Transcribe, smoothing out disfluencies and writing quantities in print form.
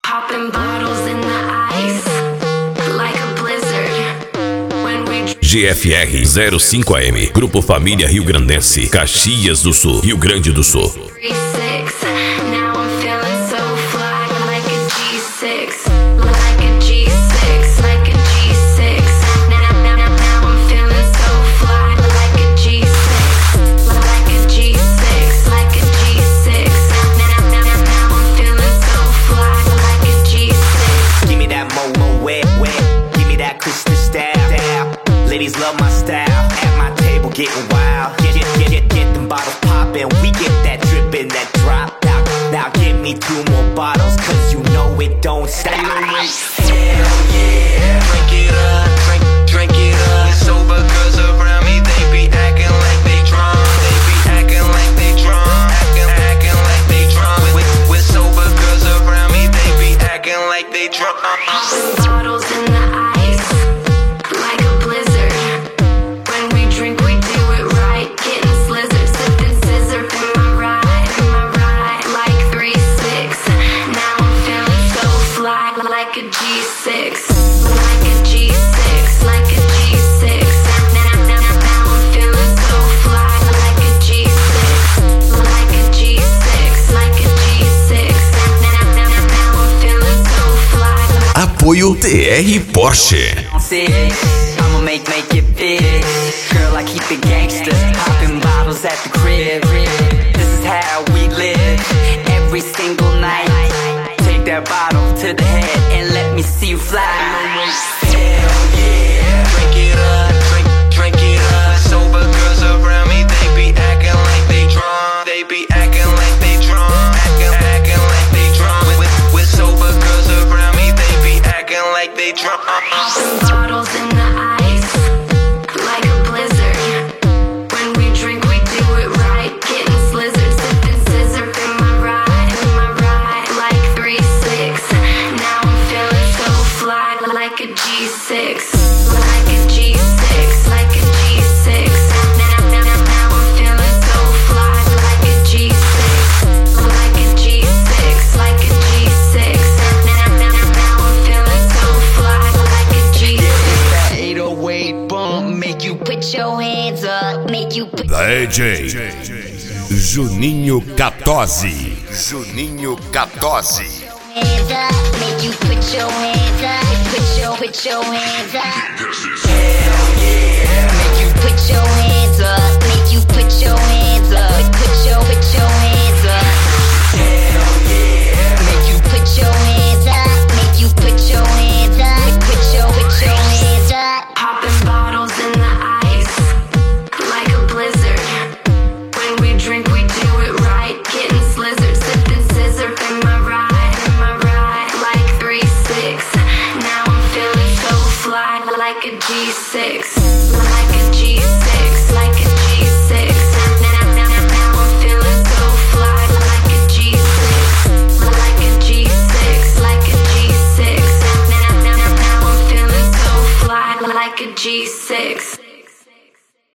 Popping bottles in the ice, like a blizzard. When we GFR 05 AM, Grupo Família Rio Grandense, Caxias do Sul, Rio Grande do Sul. 3-6, now I'm feeling so fly, like a G6, like a G6, like a G6. Now I'm feeling so fly, like a G6, like a G6, like a G6. Now I'm feeling so fly, like a G6. Give me that mo wet, give me that crystal style. Ladies love my style, at my table getting wild. Get them bottles poppin', we get that drippin', that drop. Now give me 2 more bottles, cause you know it don't stop. Hell yeah, drink it up, drink it up. Sober girls around me, they be acting like they drunk. They be acting like they drunk, acting like they drunk. With sober girls around me, they be acting like they drunk. Popping bottles in the ice, like a blizzard. When we drink, we do it right, getting slizzard, sipping scissor in my ride, like 3-6. Now I'm feeling so fly, like a G6, like a G6, like a G6. Now I'm feeling so fly, like a G6, like a G6, like a G6. Now I'm feeling so fly. Apoio TR Porsche. I'ma make it big. Girl, I keep it gangsta. Popping bottles at the crib. This is how we live. Every single night. Take that bottle to the head and let me see you fly. Hell yeah. Drink it up, drink it up. Sober girls around me, they be acting like they drunk. They be acting like they drunk. Acting like they drunk. With sober girls around me, they be acting like they drunk. Popping bottles in the ice, like a blizzard. When we drink, we do it right, getting slizzard, sipping scissor in my ride, like 3-6. Now I'm feeling so fly, like a G6, like a G6, like a G6. Now I'm feeling so fly, like a G6, like a G6, like a G6. Now I'm feeling so fly, like a G6. That 808 bump make you put your hands up, make you put DJ Juninho Catozzi. Juninho Catozzi. hands up, make you put your hands up, put your hands up. Hell yeah, make you put your hands up, make you put your hands up, put your hands up. Hell yeah, make you put your hands up, make you put your hands up, put your hands up. Popping bottles in the ice, like a blizzard. When we drink, we do it right, getting slizzard, sipping scissor in my ride, like 3-6. Now I'm feeling so fly, like a G6, like a G6.